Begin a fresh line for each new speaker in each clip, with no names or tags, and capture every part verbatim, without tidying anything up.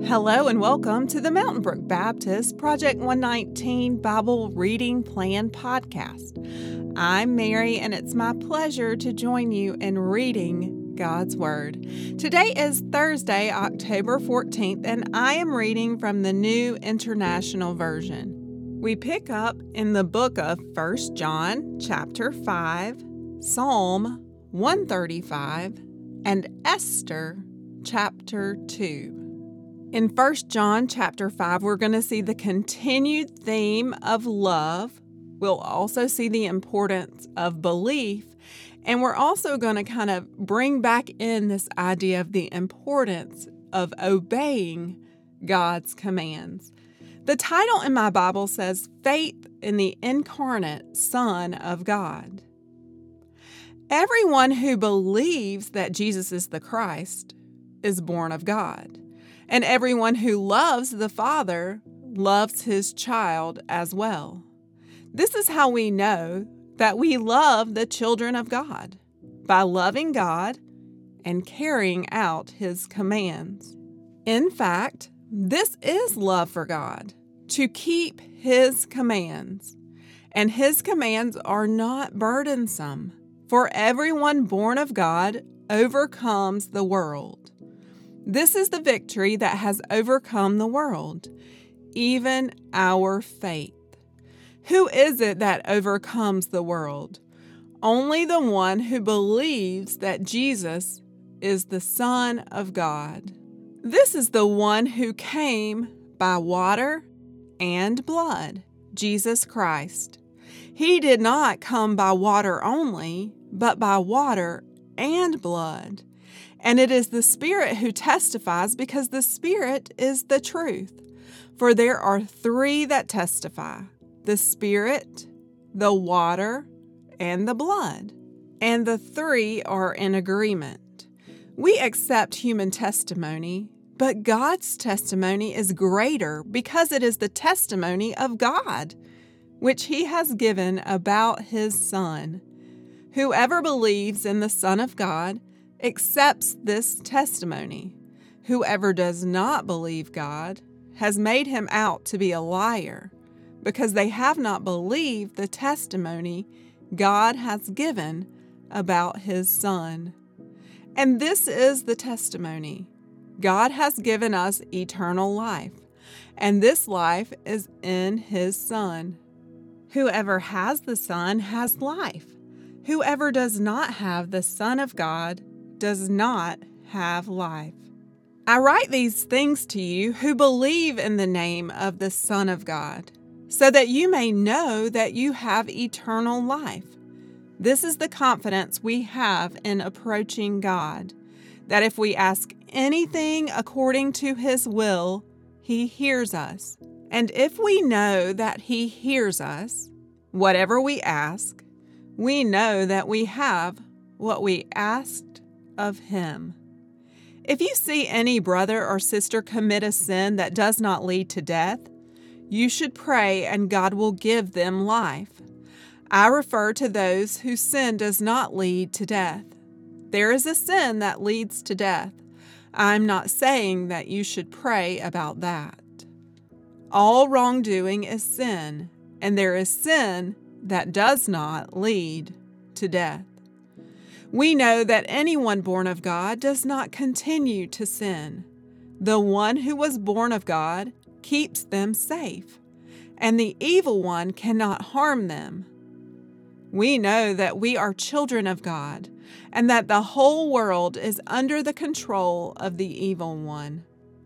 Hello and welcome to the Mountain Brook Baptist Project one nineteen Bible Reading Plan podcast. I'm Mary, and it's my pleasure to join you in reading God's Word. Today is Thursday, October fourteenth, and I am reading from the New International Version. We pick up in the book of First John, chapter five, Psalm one thirty-five, and Esther, chapter two. In First John chapter five, we're going to see the continued theme of love. We'll also see the importance of belief. And we're also going to kind of bring back in this idea of the importance of obeying God's commands. The title in my Bible says, Faith in the Incarnate Son of God. Everyone who believes that Jesus is the Christ is born of God. And everyone who loves the Father loves his child as well. This is how we know that we love the children of God, by loving God and carrying out his commands. In fact, this is love for God, to keep his commands. And his commands are not burdensome, for everyone born of God overcomes the world. This is the victory that has overcome the world, even our faith. Who is it that overcomes the world? Only the one who believes that Jesus is the Son of God. This is the one who came by water and blood, Jesus Christ. He did not come by water only, but by water and blood. And it is the Spirit who testifies, because the Spirit is the truth. For there are three that testify: the Spirit, the water, and the blood. And the three are in agreement. We accept human testimony, but God's testimony is greater, because it is the testimony of God, which he has given about his Son. Whoever believes in the Son of God accepts this testimony. Whoever does not believe God has made him out to be a liar, because they have not believed the testimony God has given about his Son. And this is the testimony: God has given us eternal life, and this life is in his Son. Whoever has the Son has life. Whoever does not have the Son of God does not have life. I write these things to you who believe in the name of the Son of God, so that you may know that you have eternal life. This is the confidence we have in approaching God, that if we ask anything according to his will, he hears us. And if we know that he hears us, whatever we ask, we know that we have what we asked of him. If you see any brother or sister commit a sin that does not lead to death, you should pray, and God will give them life. I refer to those whose sin does not lead to death. There is a sin that leads to death. I'm not saying that you should pray about that. All wrongdoing is sin, and there is sin that does not lead to death. We know that anyone born of God does not continue to sin. The one who was born of God keeps them safe, and the evil one cannot harm them. We know that we are children of God, and that the whole world is under the control of the evil one.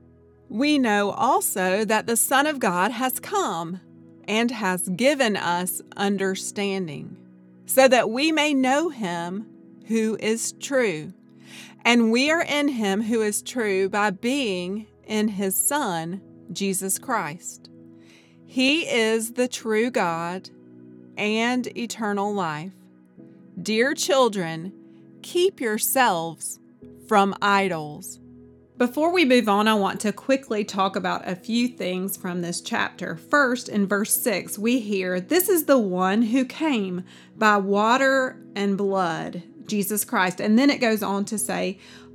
We know also that the Son of God has come and has given us understanding, so that we may know him who is true. And we are in him who is true by being in his Son, Jesus Christ. He is the true God and eternal life. Dear children, keep yourselves from idols. Before we move on, I want to quickly talk about a few things from this chapter. First, in verse six, we hear, "This is the one who came by water and blood, Jesus Christ." And then it goes on to say,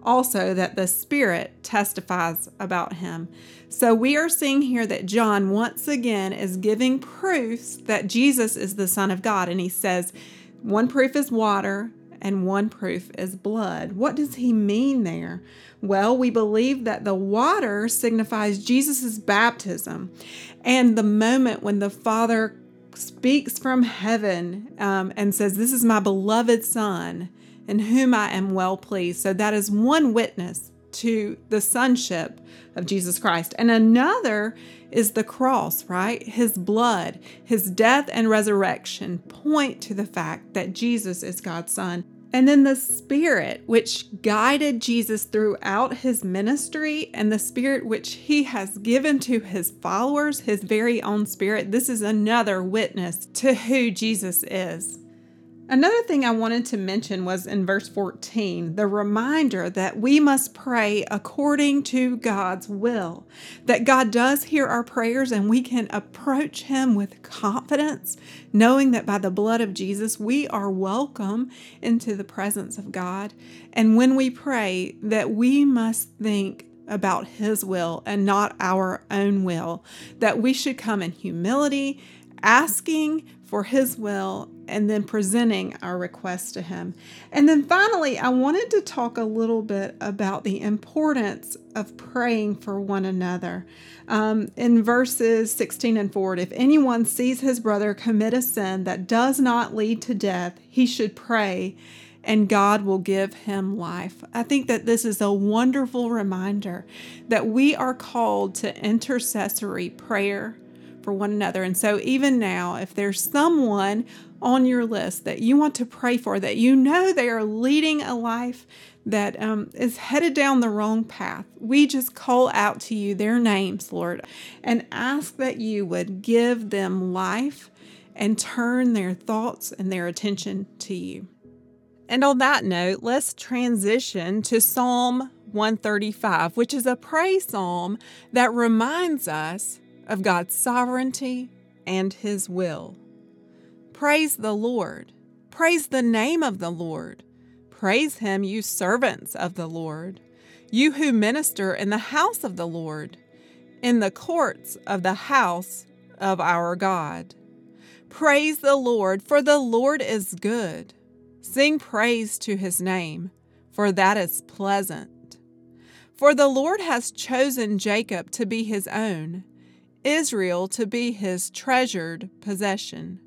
also that the Spirit testifies about him. So we are seeing here that John once again is giving proofs that Jesus is the Son of God. And he says one proof is water and one proof is blood. What does he mean there? Well, we believe that the water signifies Jesus' baptism and the moment when the Father speaks from heaven um, and says, "This is my beloved Son, in whom I am well pleased." So that is one witness to the sonship of Jesus Christ. And another is the cross, right? His blood, his death and resurrection point to the fact that Jesus is God's Son. And then the Spirit, which guided Jesus throughout his ministry, and the Spirit which he has given to his followers, his very own Spirit, this is another witness to who Jesus is. Another thing I wanted to mention was in verse fourteen, the reminder that we must pray according to God's will, that God does hear our prayers and we can approach him with confidence, knowing that by the blood of Jesus, we are welcome into the presence of God. And when we pray, that we must think about his will and not our own will, that we should come in humility, asking for his will, and then presenting our request to him. And then finally, I wanted to talk a little bit about the importance of praying for one another. Um, in verses sixteen and forward, if anyone sees his brother commit a sin that does not lead to death, he should pray, and God will give him life. I think that this is a wonderful reminder that we are called to intercessory prayer for one another. And so even now, if there's someone on your list that you want to pray for, that you know they are leading a life that um, is headed down the wrong path, we just call out to you their names, Lord, and ask that you would give them life and turn their thoughts and their attention to you. And on that note, let's transition to Psalm one thirty-five, which is a praise psalm that reminds us of God's sovereignty and his will. Praise the Lord. Praise the name of the Lord. Praise him, you servants of the Lord, you who minister in the house of the Lord, in the courts of the house of our God. Praise the Lord, for the Lord is good. Sing praise to his name, for that is pleasant. For the Lord has chosen Jacob to be his own, Israel to be his treasured possession.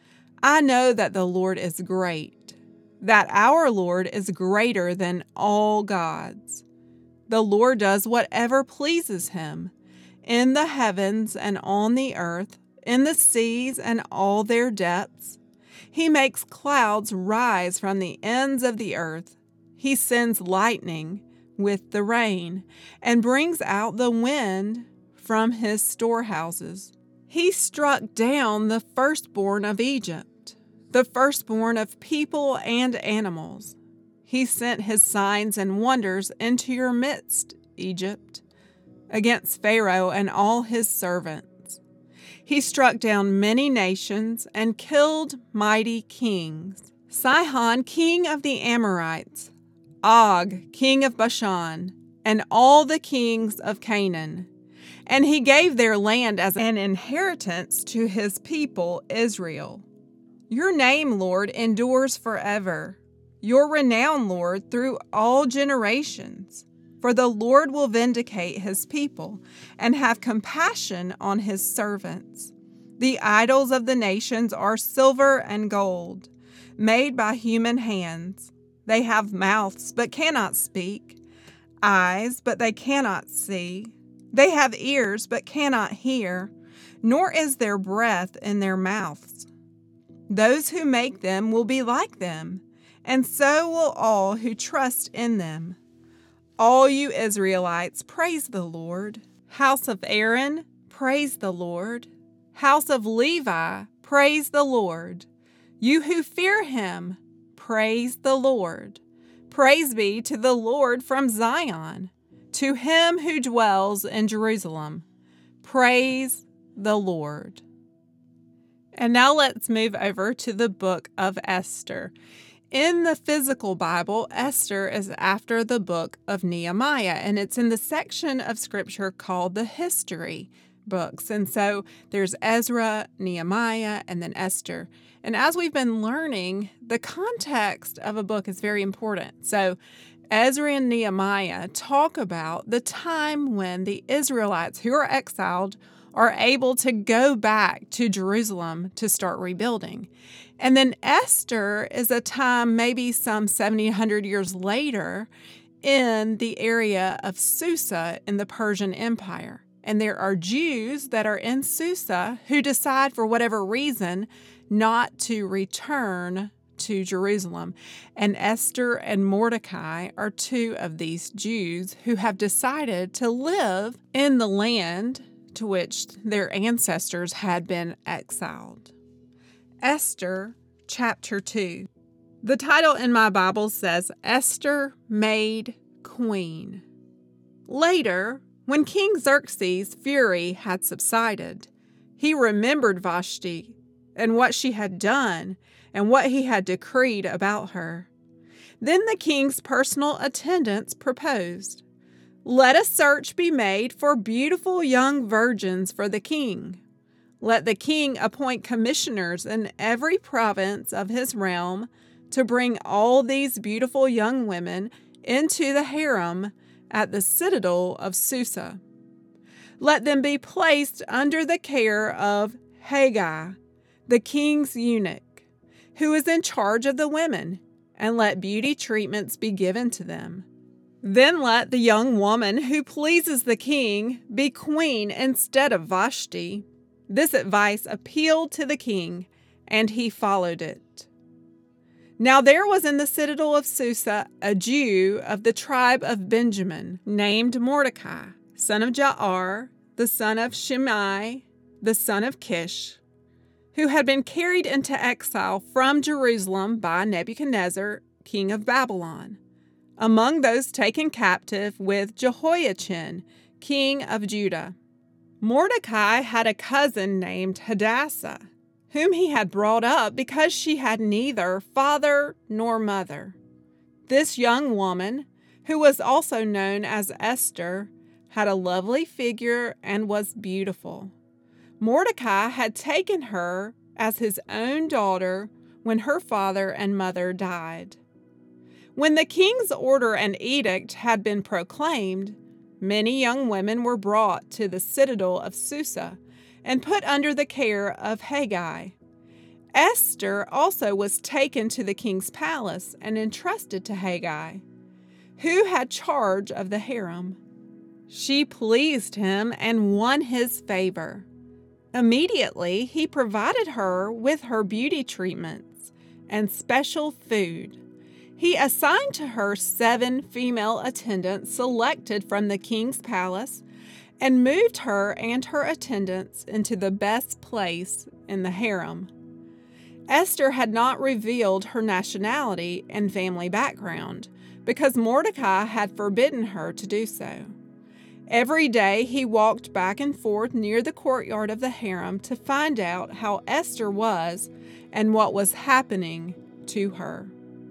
I know that the Lord is great, that our Lord is greater than all gods. The Lord does whatever pleases him, in the heavens and on the earth, in the seas and all their depths. He makes clouds rise from the ends of the earth. He sends lightning with the rain, and brings out the wind from his storehouses. He struck down the firstborn of Egypt, the firstborn of people and animals. He sent his signs and wonders into your midst, Egypt, against Pharaoh and all his servants. He struck down many nations and killed mighty kings. Sihon, king of the Amorites, Og, king of Bashan, and all the kings of Canaan. And he gave their land as an inheritance to his people Israel. Your name, Lord, endures forever. Your renown, Lord, through all generations. For the Lord will vindicate his people and have compassion on his servants. The idols of the nations are silver and gold, made by human hands. They have mouths, but cannot speak, eyes, but they cannot see. They have ears, but cannot hear, nor is there breath in their mouths. Those who make them will be like them, and so will all who trust in them. All you Israelites, praise the Lord. House of Aaron, praise the Lord. House of Levi, praise the Lord. You who fear him, praise the Lord. Praise be to the Lord from Zion, to him who dwells in Jerusalem. Praise the Lord. And now let's move over to the book of Esther. In the physical Bible, Esther is after the book of Nehemiah, and it's in the section of Scripture called the history books. And so there's Ezra, Nehemiah, and then Esther. And as we've been learning, the context of a book is very important. So Ezra and Nehemiah talk about the time when the Israelites who are exiled are able to go back to Jerusalem to start rebuilding. And then Esther is a time maybe some seventeen hundred years later in the area of Susa in the Persian Empire. And there are Jews that are in Susa who decide for whatever reason not to return to Jerusalem. And Esther and Mordecai are two of these Jews who have decided to live in the land to which their ancestors had been exiled. Esther chapter two. The title in my Bible says, Esther made queen. Later, when King Xerxes' fury had subsided, he remembered Vashti and what she had done and what he had decreed about her. Then the king's personal attendants proposed, "Let a search be made for beautiful young virgins for the king. Let the king appoint commissioners in every province of his realm to bring all these beautiful young women into the harem at the citadel of Susa. Let them be placed under the care of Hegai, the king's eunuch, who is in charge of the women, and let beauty treatments be given to them. Then let the young woman who pleases the king be queen instead of Vashti." This advice appealed to the king, and he followed it. Now there was in the citadel of Susa a Jew of the tribe of Benjamin, named Mordecai, son of Jair, the son of Shimei, the son of Kish, who had been carried into exile from Jerusalem by Nebuchadnezzar, king of Babylon, among those taken captive with Jehoiachin, king of Judah. Mordecai had a cousin named Hadassah, whom he had brought up because she had neither father nor mother. This young woman, who was also known as Esther, had a lovely figure and was beautiful. Mordecai had taken her as his own daughter when her father and mother died. When the king's order and edict had been proclaimed, many young women were brought to the citadel of Susa and put under the care of Hegai. Esther also was taken to the king's palace and entrusted to Hegai, who had charge of the harem. She pleased him and won his favor. Immediately, he provided her with her beauty treatments and special food. He assigned to her seven female attendants selected from the king's palace and moved her and her attendants into the best place in the harem. Esther had not revealed her nationality and family background because Mordecai had forbidden her to do so. Every day he walked back and forth near the courtyard of the harem to find out how Esther was and what was happening to her.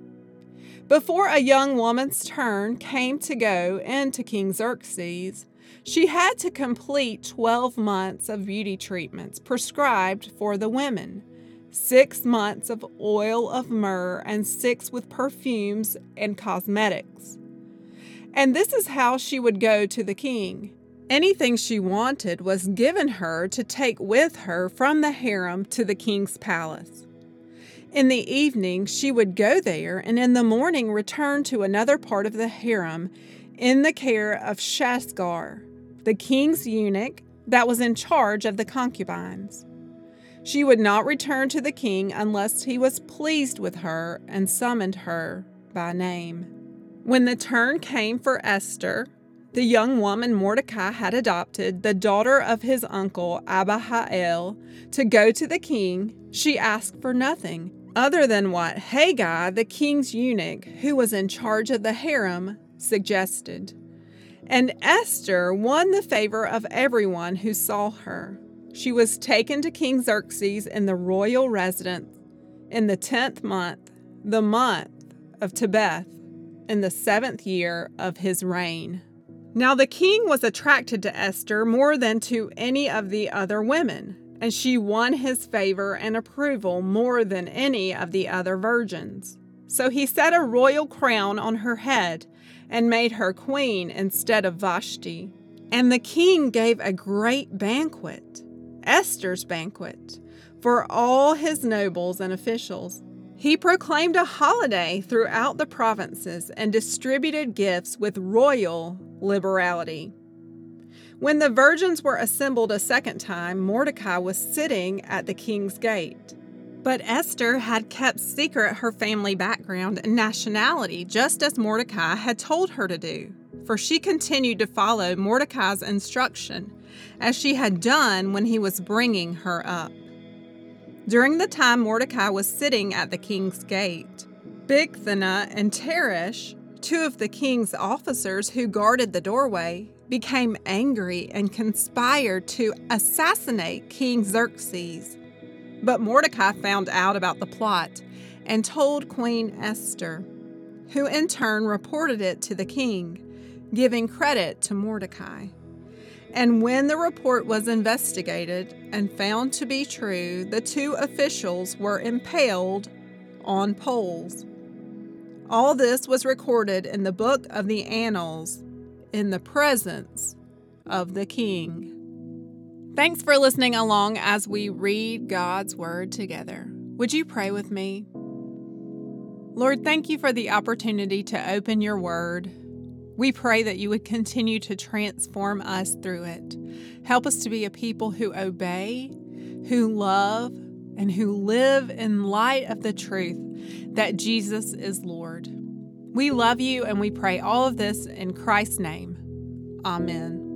Before a young woman's turn came to go into King Xerxes, she had to complete twelve months of beauty treatments prescribed for the women, six months of oil of myrrh, and six with perfumes and cosmetics. And this is how she would go to the king. Anything she wanted was given her to take with her from the harem to the king's palace. In the evening, she would go there, and in the morning return to another part of the harem in the care of Shasgar, the king's eunuch that was in charge of the concubines. She would not return to the king unless he was pleased with her and summoned her by name. When the turn came for Esther, the young woman Mordecai had adopted, the daughter of his uncle Abihail, to go to the king, she asked for nothing other than what Hegai, the king's eunuch, who was in charge of the harem, suggested. And Esther won the favor of everyone who saw her. She was taken to King Xerxes in the royal residence in the tenth month, the month of Tebeth, in the seventh year of his reign. Now the king was attracted to Esther more than to any of the other women, and she won his favor and approval more than any of the other virgins. So he set a royal crown on her head and made her queen instead of Vashti. And the king gave a great banquet, Esther's banquet, for all his nobles and officials. He proclaimed a holiday throughout the provinces and distributed gifts with royal liberality. When the virgins were assembled a second time, Mordecai was sitting at the king's gate. But Esther had kept secret her family background and nationality, just as Mordecai had told her to do, for she continued to follow Mordecai's instruction, as she had done when he was bringing her up. During the time Mordecai was sitting at the king's gate, Bigthana and Teresh, two of the king's officers who guarded the doorway, became angry and conspired to assassinate King Xerxes. But Mordecai found out about the plot and told Queen Esther, who in turn reported it to the king, giving credit to Mordecai. And when the report was investigated and found to be true, the two officials were impaled on poles. All this was recorded in the book of the Annals in the presence of the king. Thanks for listening along as we read God's Word together. Would you pray with me? Lord, thank you for the opportunity to open your Word. We pray that you would continue to transform us through it. Help us to be a people who obey, who love, and who live in light of the truth that Jesus is Lord. We love you and we pray all of this in Christ's name. Amen.